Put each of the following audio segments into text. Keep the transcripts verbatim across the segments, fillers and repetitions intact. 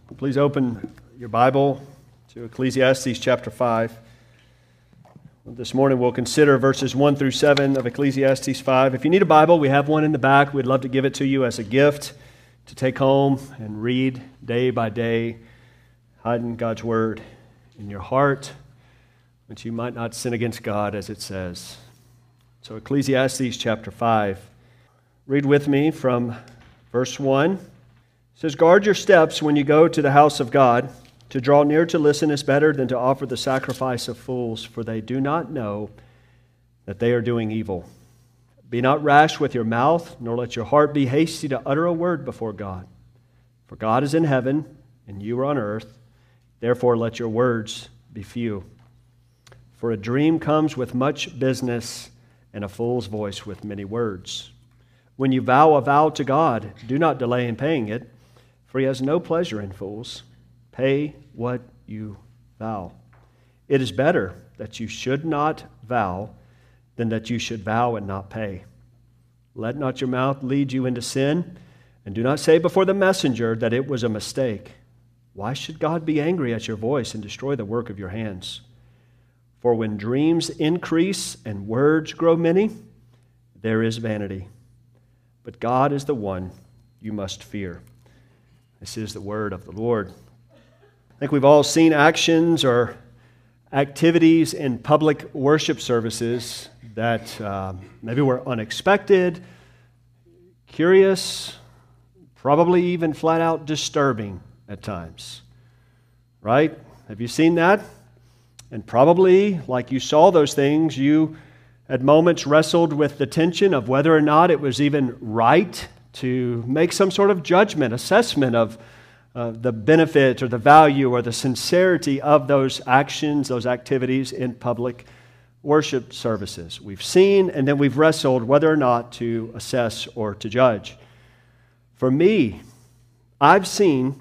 Please open your Bible to Ecclesiastes chapter five. This morning we'll consider verses one through seven of Ecclesiastes five. If you need a Bible, we have one in the back. We'd love to give it to you as a gift to take home and read day by day, hiding God's Word in your heart, that you might not sin against God, as it says. So Ecclesiastes chapter five. Read with me from verse one. It says, "Guard your steps when you go to the house of God. To draw near to listen is better than to offer the sacrifice of fools, for they do not know that they are doing evil. Be not rash with your mouth, nor let your heart be hasty to utter a word before God. For God is in heaven, and you are on earth. Therefore let your words be few. For a dream comes with much business, and a fool's voice with many words. When you vow a vow to God, do not delay in paying it, for he has no pleasure in fools. Pay what you vow. It is better that you should not vow than that you should vow and not pay. Let not your mouth lead you into sin, and do not say before the messenger that it was a mistake. Why should God be angry at your voice and destroy the work of your hands? For when dreams increase and words grow many, there is vanity. But God is the one you must fear." This is the word of the Lord. I think we've all seen actions or activities in public worship services that uh, maybe were unexpected, curious, probably even flat out disturbing at times. Right? Have you seen that? And probably, like you saw those things, you at moments wrestled with the tension of whether or not it was even right to make some sort of judgment, assessment of uh, the benefit or the value or the sincerity of those actions, those activities in public worship services. We've seen and then we've wrestled whether or not to assess or to judge. For me, I've seen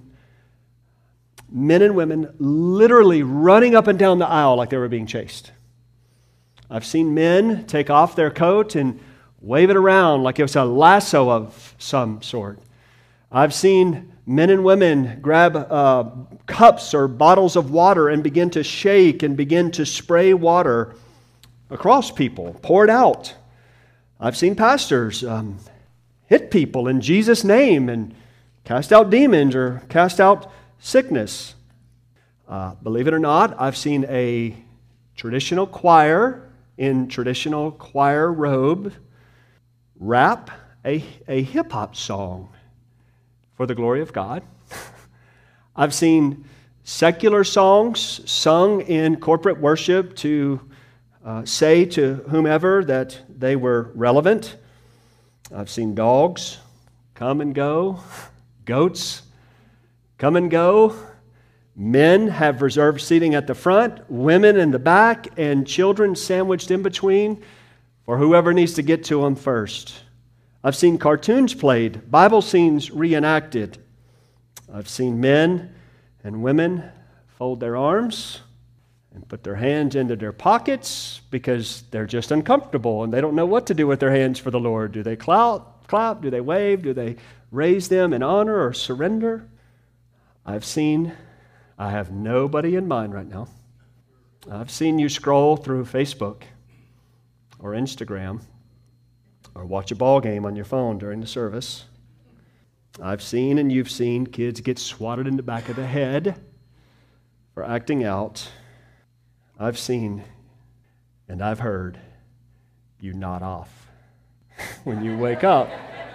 men and women literally running up and down the aisle like they were being chased. I've seen men take off their coat and wave it around like it was a lasso of some sort. I've seen men and women grab uh, cups or bottles of water and begin to shake and begin to spray water across people, pour it out. I've seen pastors um, hit people in Jesus' name and cast out demons or cast out sickness. Uh, believe it or not, I've seen a traditional choir in traditional choir robe rap a, a hip-hop song for the glory of God. I've seen secular songs sung in corporate worship to uh, say to whomever that they were relevant. I've seen dogs come and go, goats come and go. Men have reserved seating at the front, women in the back, and children sandwiched in between for whoever needs to get to them first. I've seen cartoons played, Bible scenes reenacted. I've seen men and women fold their arms and put their hands into their pockets because they're just uncomfortable and they don't know what to do with their hands for the Lord. Do they clap, clap? Do they wave? Do they raise them in honor or surrender? I've seen, I have nobody in mind right now. I've seen you scroll through Facebook or Instagram, or watch a ball game on your phone during the service. I've seen and you've seen kids get swatted in the back of the head for acting out. I've seen and I've heard you nod off when you wake up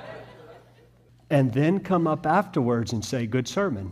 and then come up afterwards and say, "Good sermon."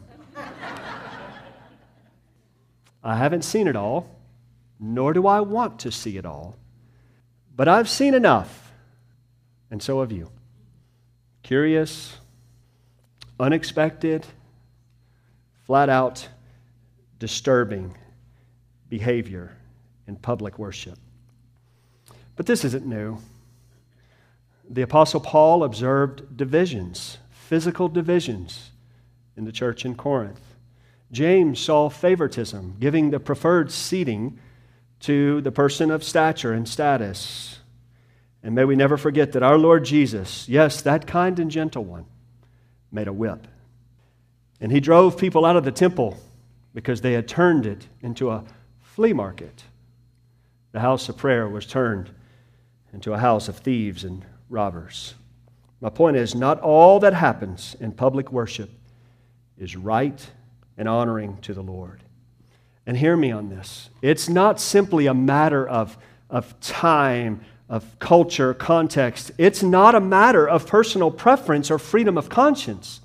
I haven't seen it all, nor do I want to see it all. But I've seen enough, and so have you. Curious, unexpected, flat out disturbing behavior in public worship. But this isn't new. The Apostle Paul observed divisions, physical divisions in the church in Corinth. James saw favoritism, giving the preferred seating to the person of stature and status. And may we never forget that our Lord Jesus, yes, that kind and gentle one, made a whip. And he drove people out of the temple because they had turned it into a flea market. The house of prayer was turned into a house of thieves and robbers. My point is, not all that happens in public worship is right and honoring to the Lord. And hear me on this. It's not simply a matter of, of time, of culture, context. It's not a matter of personal preference or freedom of conscience.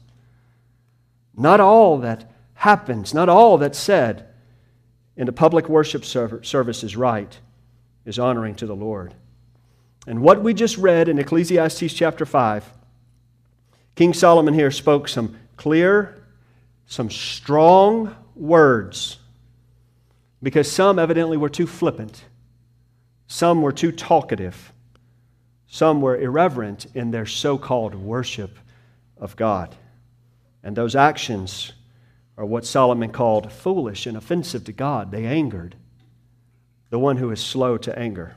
Not all that happens, not all that's said in a public worship service is right, is honoring to the Lord. And what we just read in Ecclesiastes chapter five, King Solomon here spoke some clear, some strong words, because some evidently were too flippant. Some were too talkative. Some were irreverent in their so-called worship of God. And those actions are what Solomon called foolish and offensive to God. They angered the one who is slow to anger.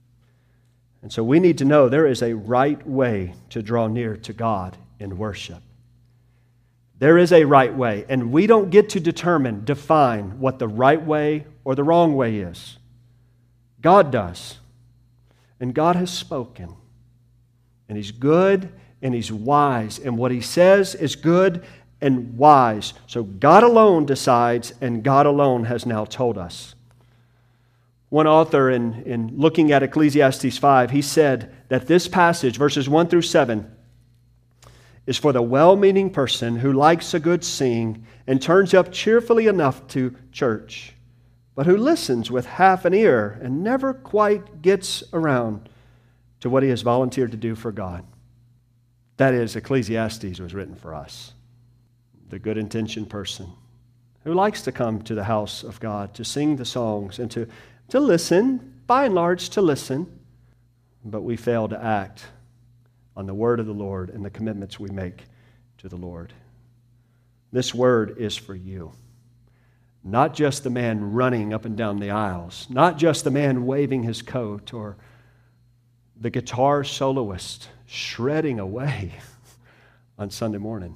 And so we need to know there is a right way to draw near to God in worship. There is a right way, and we don't get to determine, define what the right way or the wrong way is. God does. And God has spoken. And He's good and He's wise. And what He says is good and wise. So God alone decides, and God alone has now told us. One author, in, in looking at Ecclesiastes five, he said that this passage, verses one through seven, is for the well-meaning person who likes a good sing and turns up cheerfully enough to church, but who listens with half an ear and never quite gets around to what he has volunteered to do for God. That is, Ecclesiastes was written for us, the good-intentioned person who likes to come to the house of God, to sing the songs and to, to listen, by and large to listen, but we fail to act on the word of the Lord and the commitments we make to the Lord. This word is for you. Not just the man running up and down the aisles, not just the man waving his coat or the guitar soloist shredding away on Sunday morning.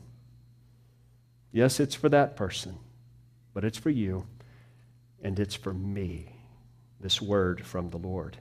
Yes, it's for that person, but it's for you and it's for me, this word from the Lord.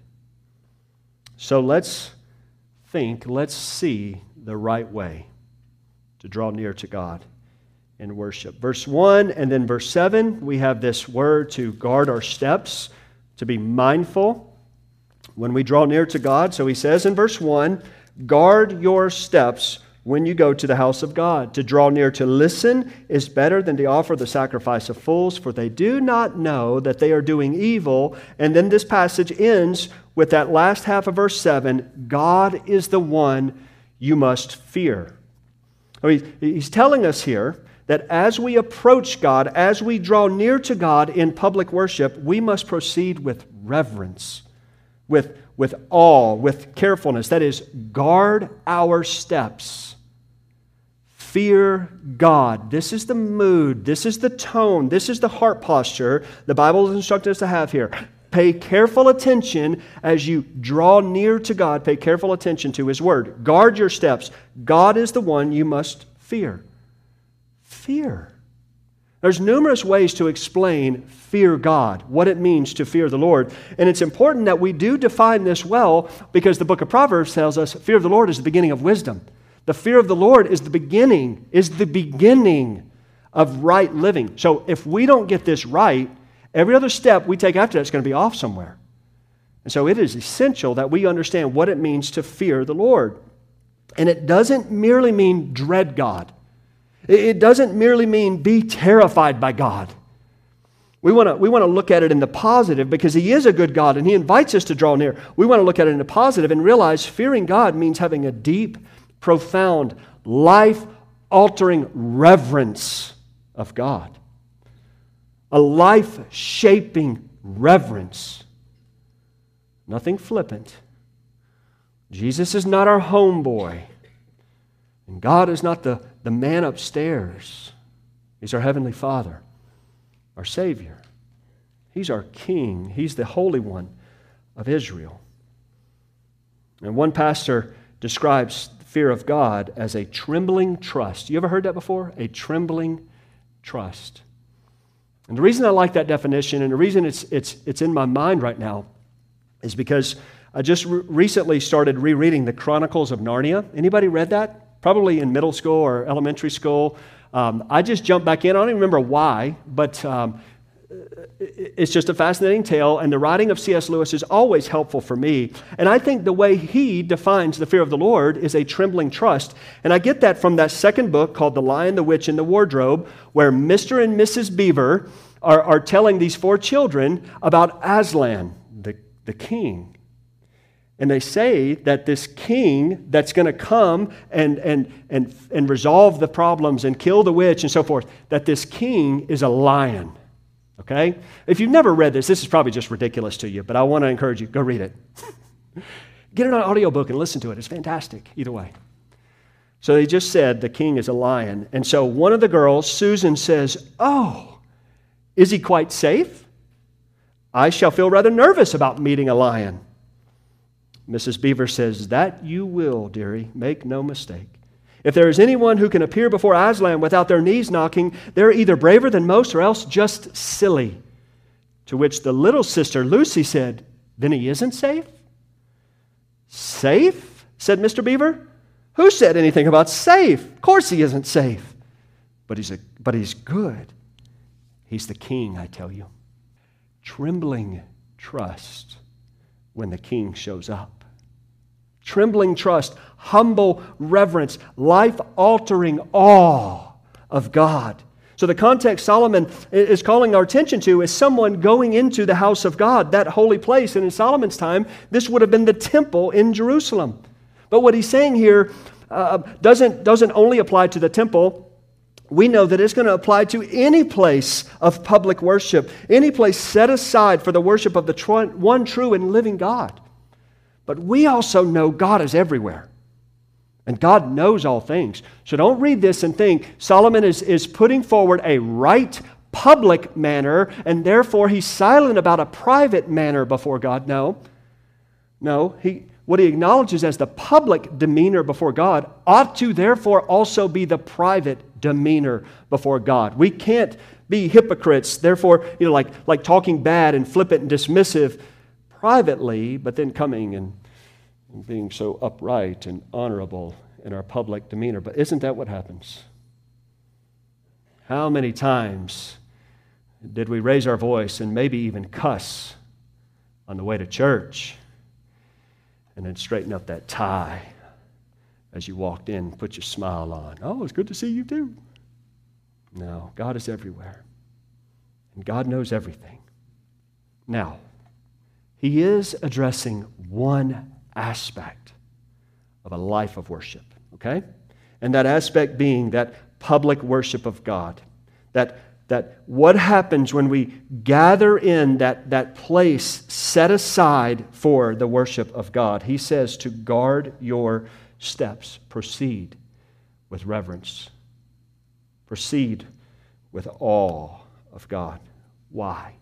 So let's think, let's see the right way to draw near to God in worship. Verse one and then verse seven, we have this word to guard our steps, to be mindful when we draw near to God. So he says in verse one, guard your steps when you go to the house of God. To draw near to listen is better than to offer the sacrifice of fools, for they do not know that they are doing evil. And then this passage ends with that last half of verse seven, God is the one you must fear. I mean, he's telling us here that as we approach God, as we draw near to God in public worship, we must proceed with reverence, with, with awe, with carefulness. That is, guard our steps. Fear God. This is the mood. This is the tone. This is the heart posture the Bible has instructed us to have here. Pay careful attention as you draw near to God. Pay careful attention to His Word. Guard your steps. God is the one you must fear. Fear. There's numerous ways to explain fear God, what it means to fear the Lord. And it's important that we do define this well, because the book of Proverbs tells us fear of the Lord is the beginning of wisdom. The fear of the Lord is the beginning, is the beginning of right living. So if we don't get this right, every other step we take after that is going to be off somewhere. And so it is essential that we understand what it means to fear the Lord. And it doesn't merely mean dread God. It doesn't merely mean be terrified by God. We want to we want to look at it in the positive, because He is a good God and He invites us to draw near. We want to look at it in the positive and realize fearing God means having a deep, profound, life-altering reverence of God. A life-shaping reverence. Nothing flippant. Jesus is not our homeboy. And God is not the, the man upstairs. He's our Heavenly Father, our Savior. He's our King. He's the Holy One of Israel. And one pastor describes the fear of God as a trembling trust. You ever heard that before? A trembling trust. And the reason I like that definition, and the reason it's it's it's in my mind right now, is because I just re- recently started rereading the Chronicles of Narnia. Anybody read that? Probably in middle school or elementary school. Um, I just jumped back in. I don't even remember why, but um, it's just a fascinating tale, and the writing of C S Lewis is always helpful for me. And I think the way he defines the fear of the Lord is a trembling trust. And I get that from that second book called The Lion, the Witch, and the Wardrobe, where Mister and Missus Beaver are, are telling these four children about Aslan, the, the king. And they say that this king that's going to come and, and, and, and resolve the problems and kill the witch and so forth, that this king is a lion. Okay? If you've never read this, this is probably just ridiculous to you, but I want to encourage you, go read it. Get it on an audiobook and listen to it. It's fantastic, either way. So they just said the king is a lion. And so one of the girls, Susan, says, "Oh, is he quite safe? I shall feel rather nervous about meeting a lion." Missus Beaver says, "That you will, dearie. Make no mistake. If there is anyone who can appear before Aslan without their knees knocking, they're either braver than most or else just silly." To which the little sister, Lucy, said, "Then he isn't safe?" "Safe?" said Mister Beaver. "Who said anything about safe? Of course he isn't safe. But he's, a, but he's good. He's the king, I tell you." Trembling trust when the king shows up. Trembling trust, humble reverence, life-altering awe of God. So the context Solomon is calling our attention to is someone going into the house of God, that holy place. And in Solomon's time, this would have been the temple in Jerusalem. But what he's saying here uh, doesn't, doesn't only apply to the temple. We know that it's going to apply to any place of public worship, any place set aside for the worship of the tr- one true and living God. But we also know God is everywhere. And God knows all things. So don't read this and think Solomon is, is putting forward a right public manner, and therefore he's silent about a private manner before God. No. No. He, what he acknowledges as the public demeanor before God ought to therefore also be the private demeanor before God. We can't be hypocrites, therefore, you know, like, like talking bad and flippant and dismissive privately, but then coming and being so upright and honorable in our public demeanor. But isn't that what happens? How many times did we raise our voice and maybe even cuss on the way to church and then straighten up that tie as you walked in, put your smile on? "Oh, it's good to see you too." No, God is everywhere. And God knows everything. Now, he is addressing one aspect of a life of worship, okay? And that aspect being that public worship of God. That, that what happens when we gather in that, that place set aside for the worship of God. He says to guard your steps. Proceed with reverence. Proceed with awe of God. Why?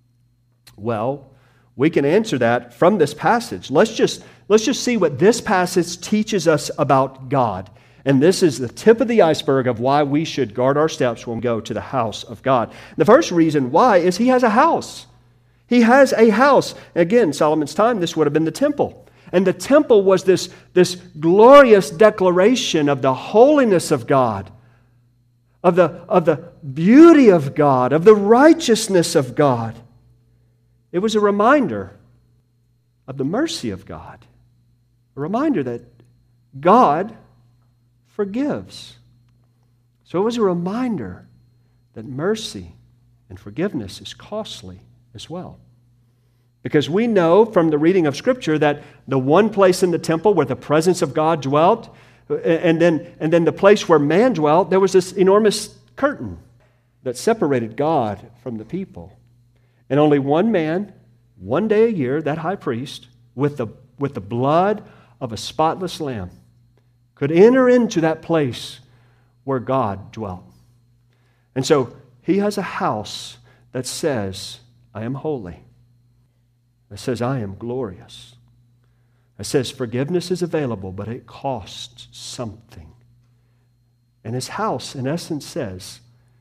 Well, we can answer that from this passage. Let's just, let's just see what this passage teaches us about God. And this is the tip of the iceberg of why we should guard our steps when we go to the house of God. The first reason why is he has a house. He has a house. Again, Solomon's time, this would have been the temple. And the temple was this, this glorious declaration of the holiness of God, of the, of the beauty of God, of the righteousness of God. It was a reminder of the mercy of God. A reminder that God forgives. So it was a reminder that mercy and forgiveness is costly as well. Because we know from the reading of Scripture that the one place in the temple where the presence of God dwelt, and then, and then the place where man dwelt, there was this enormous curtain that separated God from the people. And only one man, one day a year, that high priest, with the, with the blood of a spotless lamb, could enter into that place where God dwelt. And so he has a house that says, "I am holy." That says, "I am glorious." That says, forgiveness is available, but it costs something. And his house, in essence, says,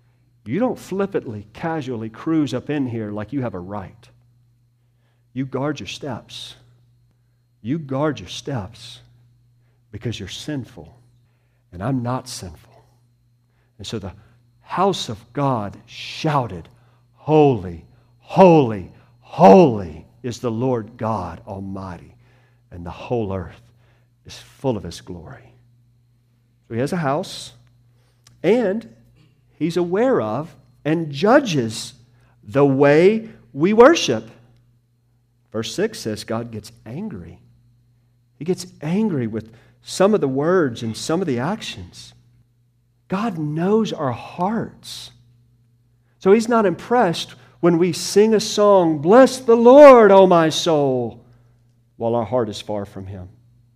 You don't flippantly, casually cruise up in here like you have a right. You guard your steps. You guard your steps because you're sinful, and I'm not sinful. And so the house of God shouted, "Holy, holy, holy is the Lord God Almighty, and the whole earth is full of His glory." So He has a house, and He's aware of and judges the way we worship. Verse six says God gets angry. He gets angry with some of the words and some of the actions. God knows our hearts. So He's not impressed when we sing a song, "Bless the Lord, O my soul," while our heart is far from Him.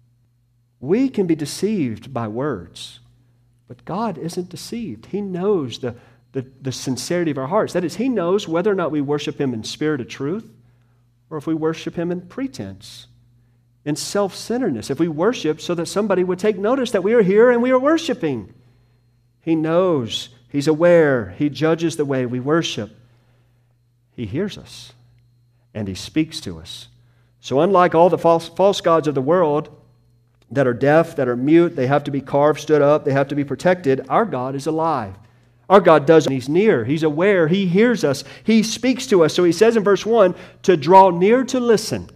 We can be deceived by words, but God isn't deceived. He knows the, the, the sincerity of our hearts. That is, He knows whether or not we worship Him in spirit of truth or if we worship Him in pretense, in self-centeredness. If we worship so that somebody would take notice that we are here and we are worshiping. He knows. He's aware. He judges the way we worship. He hears us, and He speaks to us. So unlike all the false, false gods of the world that are deaf, that are mute, they have to be carved, stood up, they have to be protected, our God is alive. Our God does, and He's near. He's aware. He hears us. He speaks to us. So He says in verse one, to draw near to listen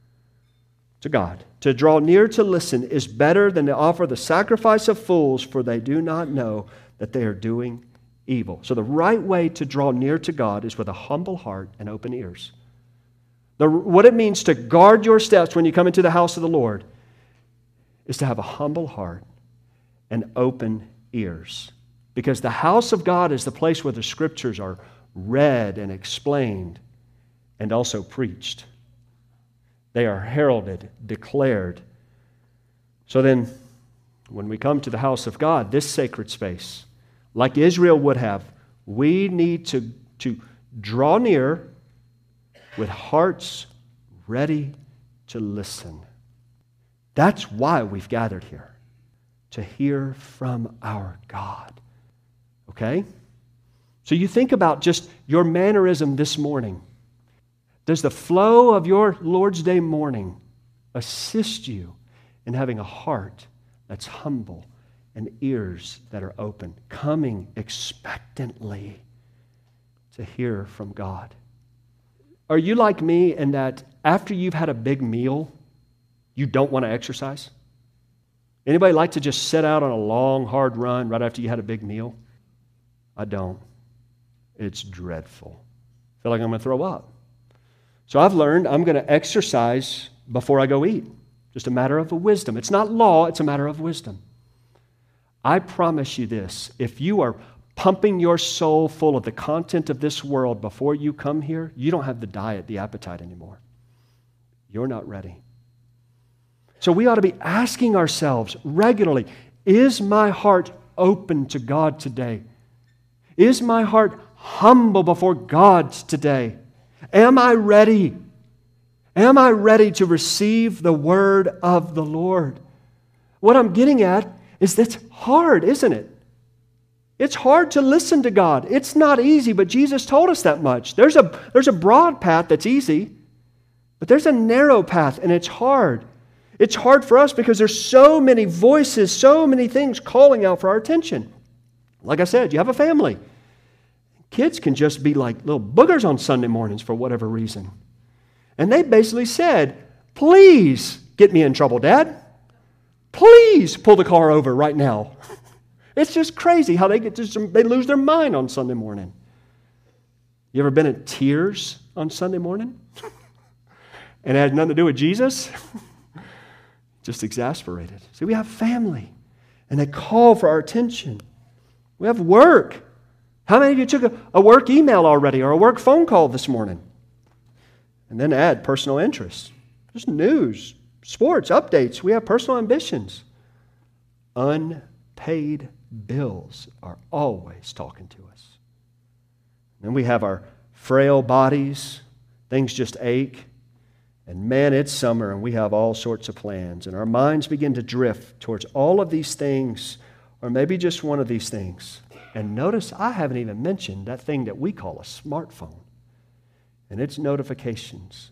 to God. To draw near to listen is better than to offer the sacrifice of fools, for they do not know that they are doing evil. So the right way to draw near to God is with a humble heart and open ears. The, what it means to guard your steps when you come into the house of the Lord is to have a humble heart and open ears. Because the house of God is the place where the Scriptures are read and explained and also preached. They are heralded, declared. So then, when we come to the house of God, this sacred space, like Israel would have, we need to, to draw near with hearts ready to listen. That's why we've gathered here, to hear from our God. Okay? So you think about just your mannerism this morning. Does the flow of your Lord's Day morning assist you in having a heart that's humble and ears that are open, coming expectantly to hear from God? Are you like me in that after you've had a big meal, you don't want to exercise? Anybody like to just set out on a long, hard run right after you had a big meal? I don't. It's dreadful. I feel like I'm going to throw up. So I've learned I'm going to exercise before I go eat. Just a matter of wisdom. It's not law, it's a matter of wisdom. I promise you this, if you are pumping your soul full of the content of this world before you come here, you don't have the diet, the appetite anymore. You're not ready. So we ought to be asking ourselves regularly, is my heart open to God today? Is my heart humble before God today? Am I ready? Am I ready to receive the word of the Lord? What I'm getting at is that's hard, isn't it? It's hard to listen to God. It's not easy, but Jesus told us that much. There's a, there's a broad path that's easy, but there's a narrow path, and it's hard. It's hard for us because there's so many voices, so many things calling out for our attention. Like I said, you have a family. Kids can just be like little boogers on Sunday mornings for whatever reason. And they basically said, please get me in trouble, Dad. Please pull the car over right now. It's just crazy how they get just, they lose their mind on Sunday morning. You ever been in tears on Sunday morning? And it had nothing to do with Jesus? Just exasperated. See, we have family, and they call for our attention. We have work. How many of you took a, a work email already or a work phone call this morning? And then add personal interests. Just news, sports, updates. We have personal ambitions. Unpaid bills are always talking to us. Then we have our frail bodies. Things just ache. And man, it's summer and we have all sorts of plans. And our minds begin to drift towards all of these things, or maybe just one of these things. And notice I haven't even mentioned that thing that we call a smartphone and its notifications.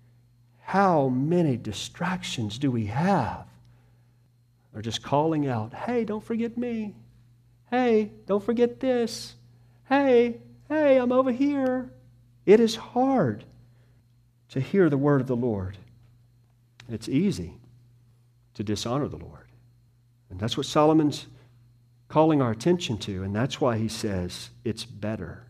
How many distractions do we have? They're just calling out, hey, don't forget me. Hey, don't forget this. Hey, hey, I'm over here. It is hard to hear the word of the Lord. It's easy to dishonor the Lord. And that's what Solomon's calling our attention to, and that's why he says it's better.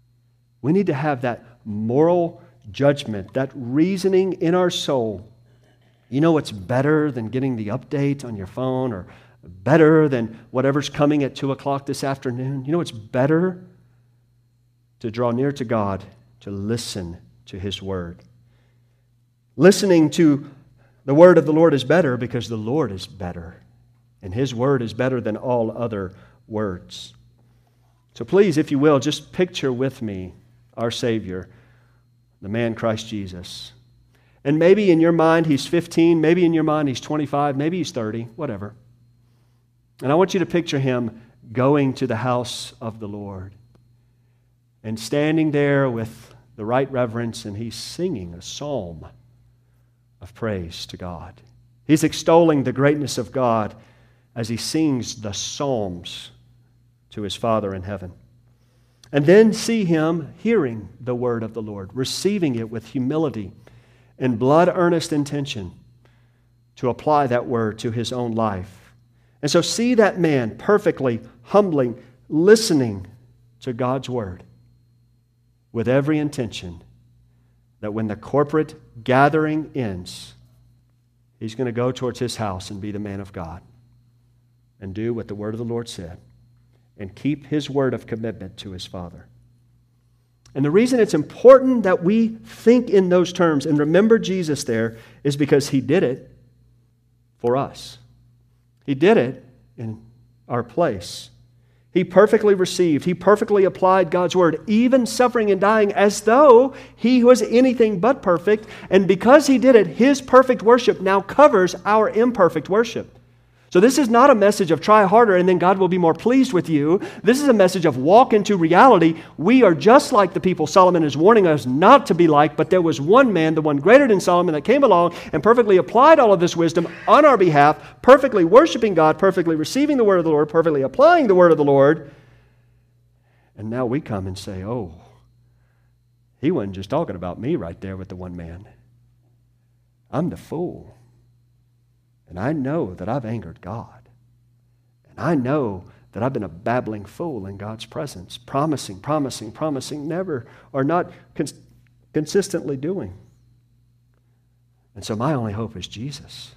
We need to have that moral judgment, that reasoning in our soul. You know what's better than getting the update on your phone, or better than whatever's coming at two o'clock this afternoon? You know what's better? To draw near to God, to listen to His Word. Listening to the Word of the Lord is better because the Lord is better, and His Word is better than all other words. So please, if you will, just picture with me our Savior, the man Christ Jesus. And maybe in your mind He's fifteen, maybe in your mind He's twenty-five, maybe He's thirty, whatever. And I want you to picture Him going to the house of the Lord and standing there with the right reverence, and He's singing a psalm of praise to God. He's extolling the greatness of God as He sings the psalms to His Father in heaven. And then see Him hearing the word of the Lord, receiving it with humility and blood-earnest intention to apply that word to his own life. And so see that man perfectly humbling, listening to God's word with every intention that when the corporate gathering ends, he's going to go towards his house and be the man of God and do what the word of the Lord said and keep his word of commitment to his Father. And the reason it's important that we think in those terms and remember Jesus there is because He did it for us. He did it in our place. He perfectly received, He perfectly applied God's word, even suffering and dying as though He was anything but perfect. And because He did it, His perfect worship now covers our imperfect worship. So this is not a message of try harder and then God will be more pleased with you. This is a message of walk into reality. We are just like the people Solomon is warning us not to be like, but there was one man, the one greater than Solomon, that came along and perfectly applied all of this wisdom on our behalf, perfectly worshiping God, perfectly receiving the word of the Lord, perfectly applying the word of the Lord. And now we come and say, oh, he wasn't just talking about me right there with the one man. I'm the fool. And I know that I've angered God. And I know that I've been a babbling fool in God's presence, promising, promising, promising, never, or not cons- consistently doing. And so my only hope is Jesus.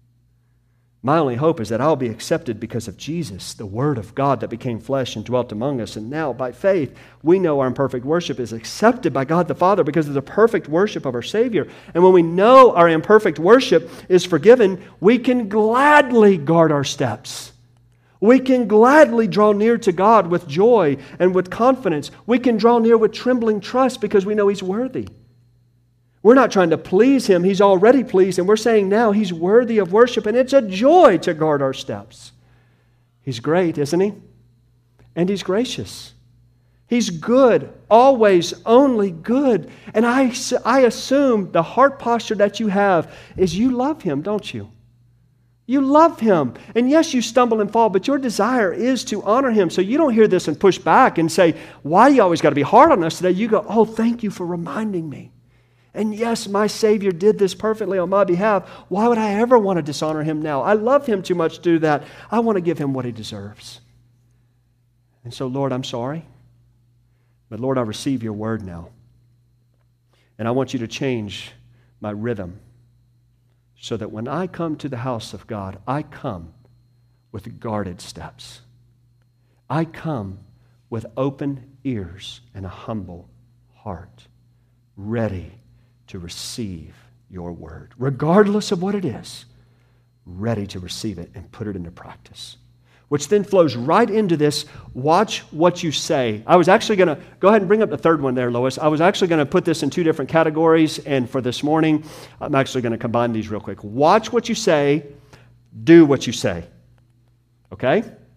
My only hope is that I'll be accepted because of Jesus, the Word of God that became flesh and dwelt among us. And now, by faith, we know our imperfect worship is accepted by God the Father because of the perfect worship of our Savior. And when we know our imperfect worship is forgiven, we can gladly guard our steps. We can gladly draw near to God with joy and with confidence. We can draw near with trembling trust because we know He's worthy. We're not trying to please Him. He's already pleased, and we're saying now He's worthy of worship, and it's a joy to guard our steps. He's great, isn't He? And He's gracious. He's good, always, only good. And I, I assume the heart posture that you have is you love Him, don't you? You love Him. And yes, you stumble and fall, but your desire is to honor Him. So you don't hear this and push back and say, why do you always got to be hard on us today? You go, oh, thank you for reminding me. And yes, my Savior did this perfectly on my behalf. Why would I ever want to dishonor Him now? I love Him too much to do that. I want to give Him what He deserves. And so, Lord, I'm sorry. But Lord, I receive Your word now. And I want You to change my rhythm so that when I come to the house of God, I come with guarded steps. I come with open ears and a humble heart, ready to receive Your word, regardless of what it is, ready to receive it and put it into practice. Which then flows right into this, watch what you say. I was actually going to, go ahead and bring up the third one there, Lois. I was actually going to put this in two different categories, and for this morning, I'm actually going to combine these real quick. Watch what you say, do what you say. Okay?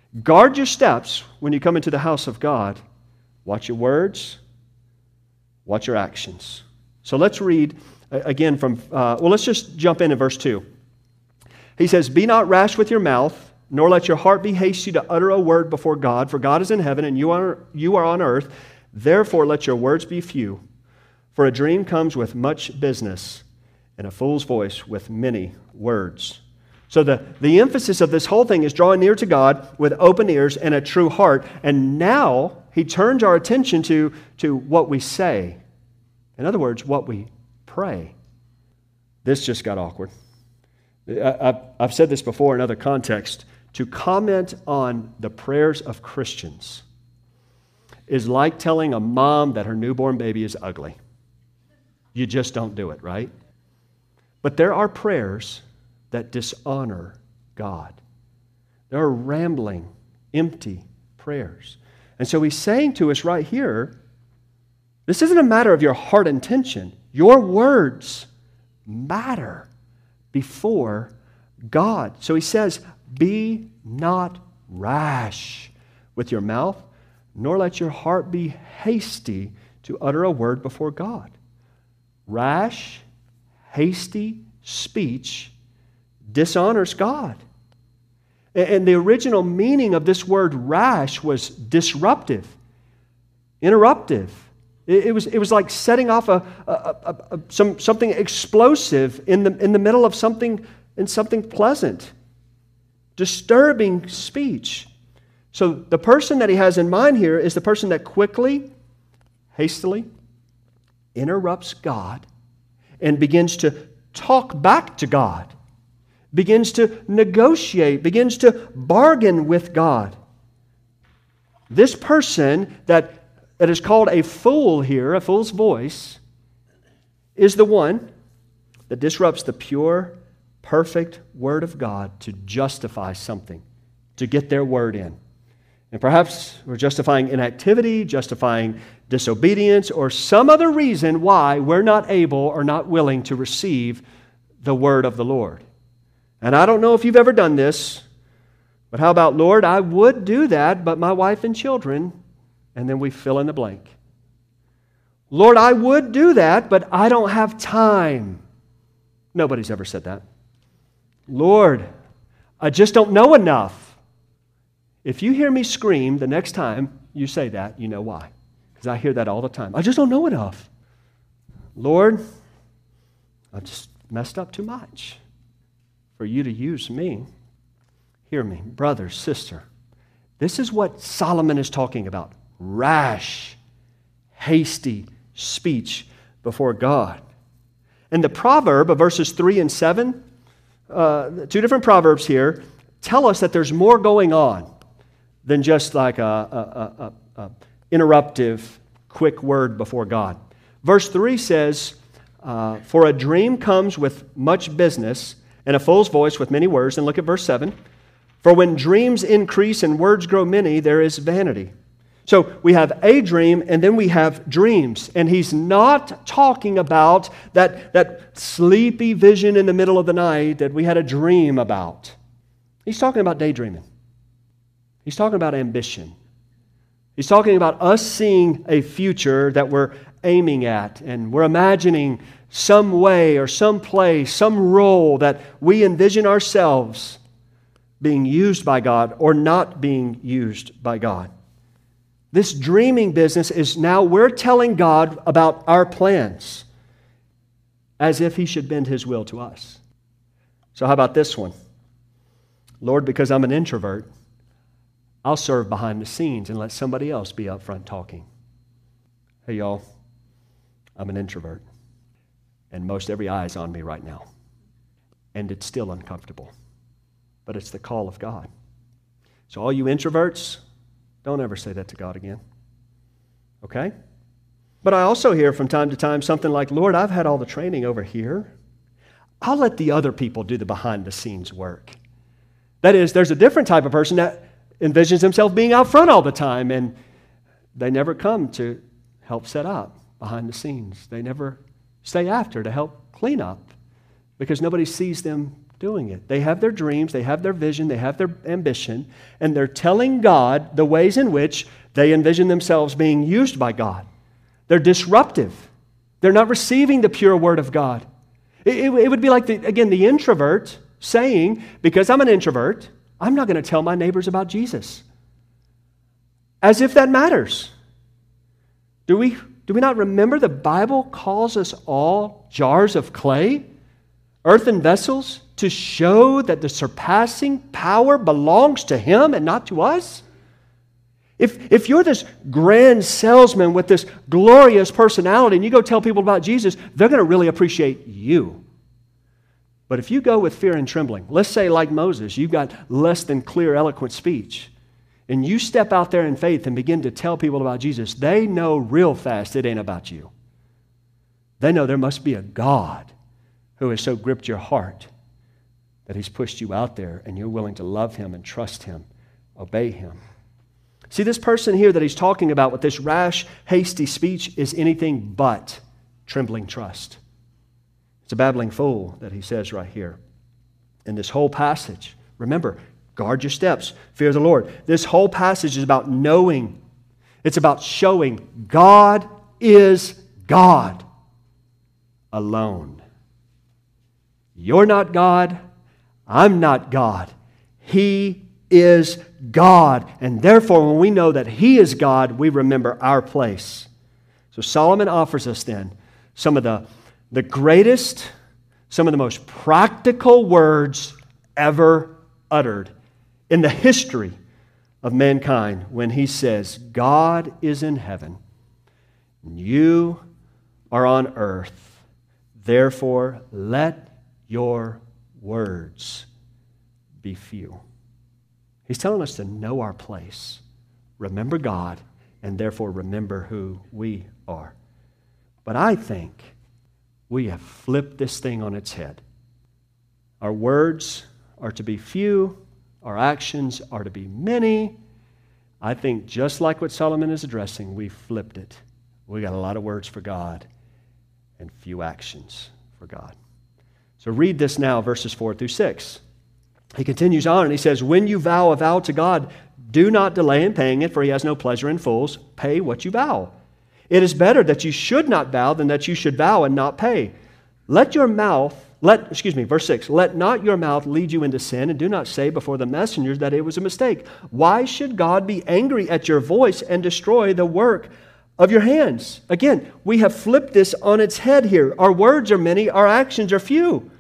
Guard your steps when you come into the house of God. Watch your words. Watch your actions. So let's read uh, again from, uh, well, let's just jump in in verse two. He says, "Be not rash with your mouth, nor let your heart be hasty to utter a word before God. For God is in heaven, and you are, you are on earth. Therefore let your words be few. For a dream comes with much business, and a fool's voice with many words." So the, the emphasis of this whole thing is drawing near to God with open ears and a true heart. And now he turns our attention to, to what we say. In other words, what we pray. This just got awkward. I, I've said this before in other contexts. To comment on the prayers of Christians is like telling a mom that her newborn baby is ugly. You just don't do it, right? But there are prayers that dishonor God. There are rambling, empty prayers. And so he's saying to us right here, this isn't a matter of your heart intention. Your words matter before God. So he says, "Be not rash with your mouth, nor let your heart be hasty to utter a word before God." Rash, hasty speech dishonors God. And the original meaning of this word rash was disruptive, interruptive. It was, it was like setting off a, a, a, a, some, something explosive in the, in the middle of something, in something pleasant. Disturbing speech. So the person that he has in mind here is the person that quickly, hastily interrupts God and begins to talk back to God, begins to negotiate, begins to bargain with God. This person that, that is called a fool here, a fool's voice, is the one that disrupts the pure, perfect Word of God to justify something, to get their word in. And perhaps we're justifying inactivity, justifying disobedience, or some other reason why we're not able or not willing to receive the word of the Lord. And I don't know if you've ever done this, but how about, "Lord, I would do that, but my wife and children," and then we fill in the blank. "Lord, I would do that, but I don't have time." Nobody's ever said that. "Lord, I just don't know enough." If you hear me scream the next time you say that, you know why. Because I hear that all the time. "I just don't know enough." "Lord, I've just messed up too much for you to use me." Hear me, brother, sister. This is what Solomon is talking about. Rash, hasty speech before God. And the proverb of verses three and seven, uh, two different proverbs here, tell us that there's more going on than just like a, a, a, a interruptive, quick word before God. Verse three says, uh, "For a dream comes with much business, and a fool's voice with many words." And look at verse seven. "For when dreams increase and words grow many, there is vanity." So we have a dream, and then we have dreams. And he's not talking about that, that sleepy vision in the middle of the night that we had a dream about. He's talking about daydreaming. He's talking about ambition. He's talking about us seeing a future that we're aiming at, and we're imagining some way or some place, some role that we envision ourselves being used by God or not being used by God. This dreaming business is now we're telling God about our plans as if He should bend His will to us. So how about this one? "Lord, because I'm an introvert, I'll serve behind the scenes and let somebody else be up front talking." Hey, y'all, I'm an introvert, and most every eye is on me right now, and it's still uncomfortable, but it's the call of God. So all you introverts, don't ever say that to God again, okay? But I also hear from time to time something like, "Lord, I've had all the training over here. I'll let the other people do the behind-the-scenes work." That is, there's a different type of person that envisions himself being out front all the time, and they never come to help set up behind the scenes. They never stay after to help clean up because nobody sees them doing it. They have their dreams, they have their vision, they have their ambition, and they're telling God the ways in which they envision themselves being used by God. They're disruptive. They're not receiving the pure word of God. It, it, it would be like, the, again, the introvert saying, because I'm an introvert, I'm not going to tell my neighbors about Jesus. As if that matters. Do we, do we not remember the Bible calls us all jars of clay, earthen vessels, to show that the surpassing power belongs to Him and not to us? If, if you're this grand salesman with this glorious personality and you go tell people about Jesus, they're going to really appreciate you. But if you go with fear and trembling, let's say like Moses, you've got less than clear, eloquent speech, and you step out there in faith and begin to tell people about Jesus, they know real fast it ain't about you. They know there must be a God who has so gripped your heart that He's pushed you out there and you're willing to love Him and trust Him, obey Him. See, this person here that he's talking about with this rash, hasty speech is anything but trembling trust. It's a babbling fool that he says right here. In this whole passage, remember, guard your steps, fear the Lord. This whole passage is about knowing. It's about showing God is God alone. You're not God. I'm not God. He is God. And therefore, when we know that He is God, we remember our place. So Solomon offers us then some of the, the greatest, some of the most practical words ever uttered in the history of mankind when he says, God is in heaven, and you are on earth. Therefore, let your words be few. He's telling us to know our place, remember God, and therefore remember who we are. But I think we have flipped this thing on its head. Our words are to be few, our actions are to be many. I think just like what Solomon is addressing, we flipped it. We got a lot of words for God and few actions for God. So read this now, verses four through six. He continues on and he says, when you vow a vow to God, do not delay in paying it, for He has no pleasure in fools. Pay what you vow. It is better that you should not vow than that you should vow and not pay. Let your mouth, let, excuse me, verse six, let not your mouth lead you into sin, and do not say before the messengers that it was a mistake. Why should God be angry at your voice and destroy the work of your hands? Again, we have flipped this on its head here. Our words are many, our actions are few.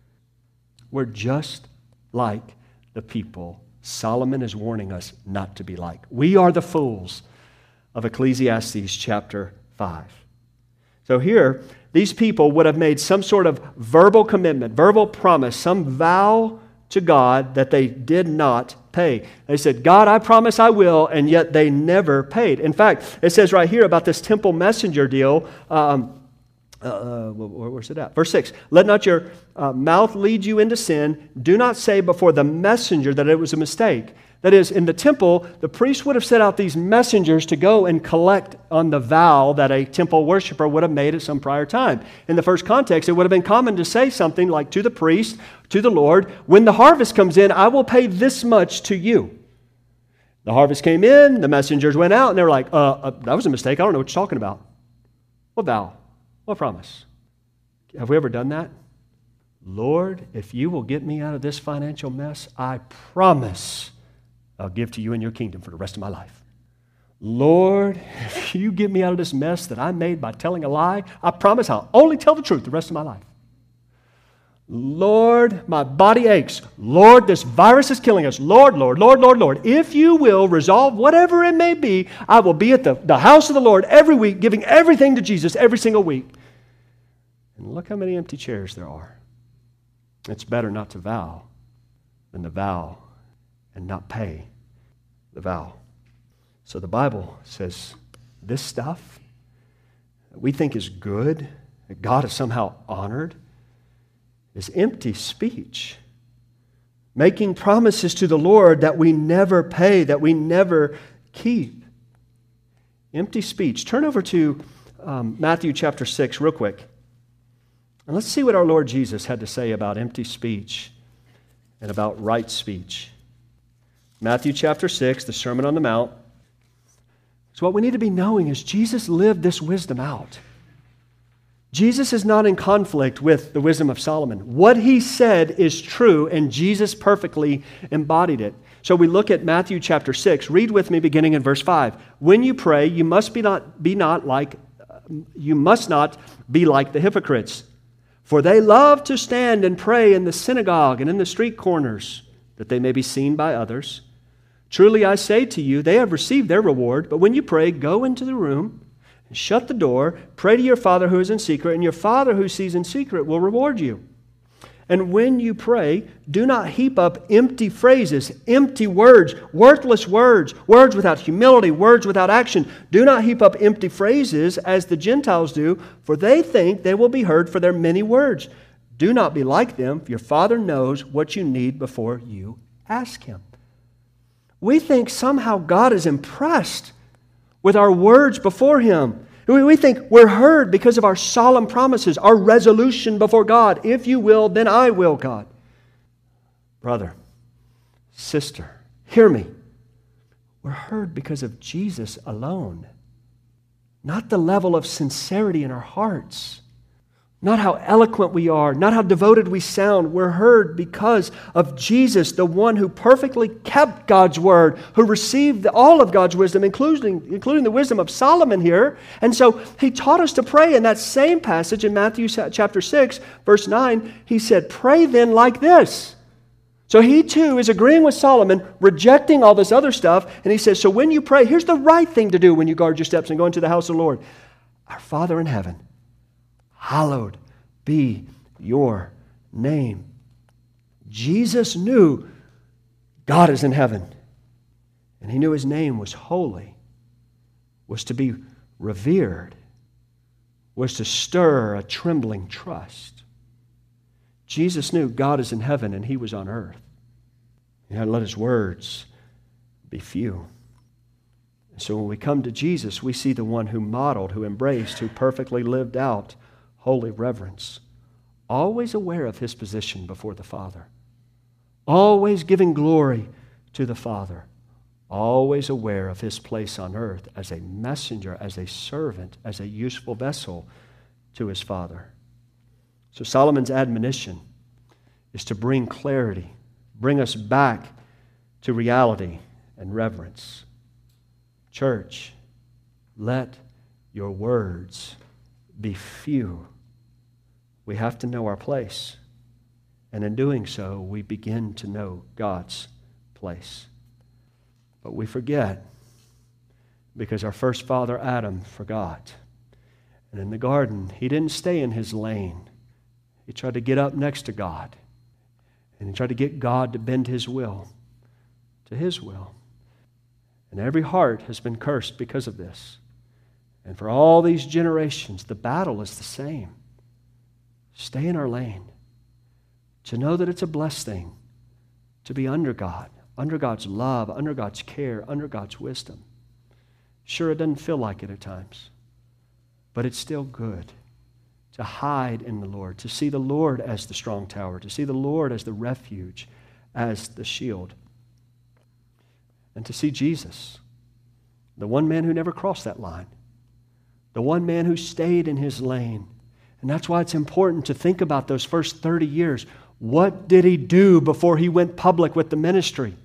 We're just like the people Solomon is warning us not to be like. We are the fools of Ecclesiastes chapter five. So here, these people would have made some sort of verbal commitment, verbal promise, some vow to God that they did not pay. They said, God, I promise I will, and yet they never paid. In fact, it says right here about this temple messenger deal, um, Uh, where's it at? Verse six, let not your uh, mouth lead you into sin. Do not say before the messenger that it was a mistake. That is, in the temple, the priest would have set out these messengers to go and collect on the vow that a temple worshiper would have made at some prior time. In the first context, it would have been common to say something like to the priest, to the Lord, when the harvest comes in, I will pay this much to you. The harvest came in, the messengers went out, and they were like, uh, uh, that was a mistake. I don't know what you're talking about. What vow? What promise? Have we ever done that? Lord, if you will get me out of this financial mess, I promise I'll give to you in your kingdom for the rest of my life. Lord, if you get me out of this mess that I made by telling a lie, I promise I'll only tell the truth the rest of my life. Lord, my body aches. Lord, this virus is killing us. Lord, Lord, Lord, Lord, Lord, if you will resolve whatever it may be, I will be at the, the house of the Lord every week, giving everything to Jesus every single week. And look how many empty chairs there are. It's better not to vow than to vow and not pay the vow. So the Bible says this stuff that we think is good, that God has somehow honored, is empty speech. Making promises to the Lord that we never pay, that we never keep. Empty speech. Turn over to um, Matthew chapter six real quick. And let's see what our Lord Jesus had to say about empty speech and about right speech. Matthew chapter six, the Sermon on the Mount. So what we need to be knowing is Jesus lived this wisdom out. Jesus is not in conflict with the wisdom of Solomon. What he said is true, and Jesus perfectly embodied it. So we look at Matthew chapter six. Read with me beginning in verse five. When you pray, you must be not be not like you must not be like the hypocrites, for they love to stand and pray in the synagogue and in the street corners, that they may be seen by others. Truly I say to you, they have received their reward. But when you pray, go into the room and shut the door. Pray to your Father who is in secret, and your Father who sees in secret will reward you. And when you pray, do not heap up empty phrases, empty words, worthless words, words without humility, words without action. Do not heap up empty phrases as the Gentiles do, for they think they will be heard for their many words. Do not be like them, for your Father knows what you need before you ask Him. We think somehow God is impressed with our words before Him. We think we're heard because of our solemn promises, our resolution before God. If you will, then I will, God. Brother, sister, hear me. We're heard because of Jesus alone, not the level of sincerity in our hearts. Not how eloquent we are, not how devoted we sound. We're heard because of Jesus, the one who perfectly kept God's word, who received all of God's wisdom, including, including the wisdom of Solomon here. And so He taught us to pray in that same passage in Matthew chapter six, verse nine. He said, pray then like this. So He too is agreeing with Solomon, rejecting all this other stuff. And He says, so when you pray, here's the right thing to do when you guard your steps and go into the house of the Lord. Our Father in heaven, hallowed be your name. Jesus knew God is in heaven, and He knew His name was holy, was to be revered, was to stir a trembling trust. Jesus knew God is in heaven and He was on earth. He had to let His words be few. And so when we come to Jesus, we see the one who modeled, who embraced, who perfectly lived out holy reverence, always aware of His position before the Father, always giving glory to the Father, always aware of His place on earth as a messenger, as a servant, as a useful vessel to His Father. So Solomon's admonition is to bring clarity, bring us back to reality and reverence. Church, let your words be few. We have to know our place. And in doing so, we begin to know God's place. But we forget because our first father, Adam, forgot. And in the garden, he didn't stay in his lane. He tried to get up next to God. And he tried to get God to bend His will to His will. And every heart has been cursed because of this. And for all these generations, the battle is the same. Stay in our lane. To know that it's a blessed thing to be under God, under God's love, under God's care, under God's wisdom. Sure, it doesn't feel like it at times, but it's still good to hide in the Lord, to see the Lord as the strong tower, to see the Lord as the refuge, as the shield, and to see Jesus, the one man who never crossed that line, the one man who stayed in His lane. And that's why it's important to think about those first thirty years. What did He do before He went public with the ministry?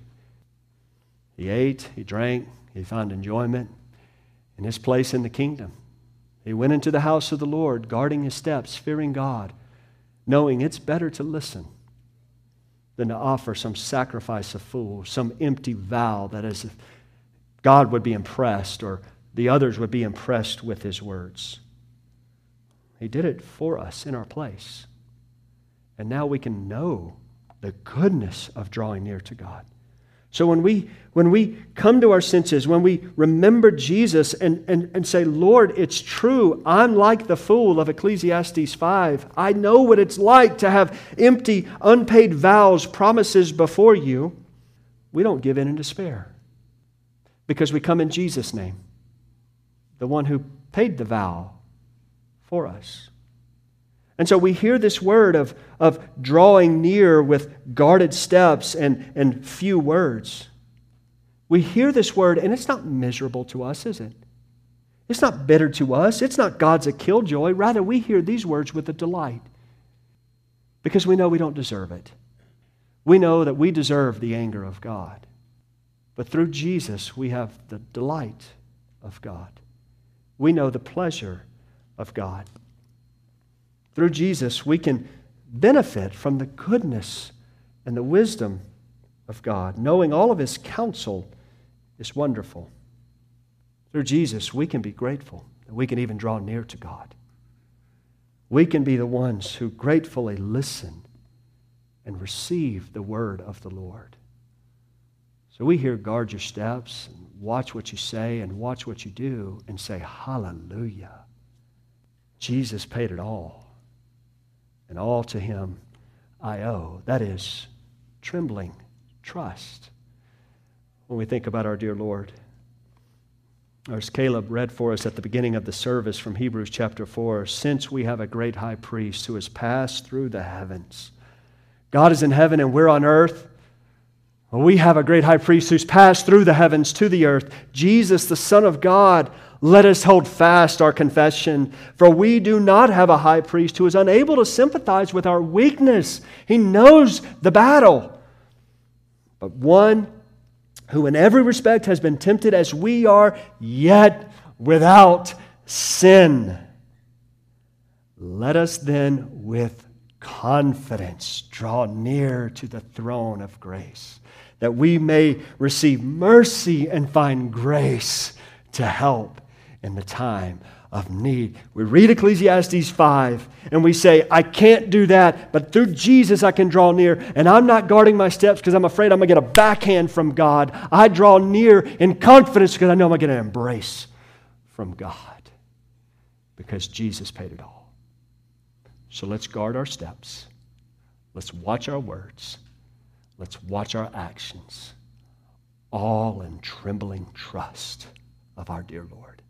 He ate, He drank, He found enjoyment in His place in the kingdom. He went into the house of the Lord, guarding His steps, fearing God, knowing it's better to listen than to offer some sacrifice of fools, some empty vow that as if God would be impressed or the others would be impressed with His words. He did it for us in our place. And now we can know the goodness of drawing near to God. So when we when we come to our senses, when we remember Jesus and, and, and say, Lord, it's true, I'm like the fool of Ecclesiastes five. I know what it's like to have empty, unpaid vows, promises before you. We don't give in in despair because we come in Jesus' name, the one who paid the vow for us. And so we hear this word of, of drawing near with guarded steps and, and few words. We hear this word, and it's not miserable to us, is it? It's not bitter to us. It's not God's a killjoy. Rather, we hear these words with a delight because we know we don't deserve it. We know that we deserve the anger of God. But through Jesus, we have the delight of God. We know the pleasure of God. Through Jesus, we can benefit from the goodness and the wisdom of God, knowing all of His counsel is wonderful. Through Jesus, we can be grateful, and we can even draw near to God. We can be the ones who gratefully listen and receive the word of the Lord. So we hear, guard your steps, and watch what you say, and watch what you do, and say, hallelujah. Jesus paid it all. And all to Him I owe. That is trembling trust. When we think about our dear Lord, or as Caleb read for us at the beginning of the service from Hebrews chapter four, since we have a great high priest who has passed through the heavens. God is in heaven and we're on earth. Well, we have a great high priest who's passed through the heavens to the earth. Jesus, the Son of God. Let us hold fast our confession, for we do not have a high priest who is unable to sympathize with our weakness. He knows the battle. But one who in every respect has been tempted as we are, yet without sin. Let us then with confidence draw near to the throne of grace, that we may receive mercy and find grace to help in the time of need. We read Ecclesiastes five and we say, I can't do that, but through Jesus I can draw near, and I'm not guarding my steps because I'm afraid I'm going to get a backhand from God. I draw near in confidence because I know I'm going to embrace from God because Jesus paid it all. So let's guard our steps. Let's watch our words. Let's watch our actions, all in trembling trust of our dear Lord.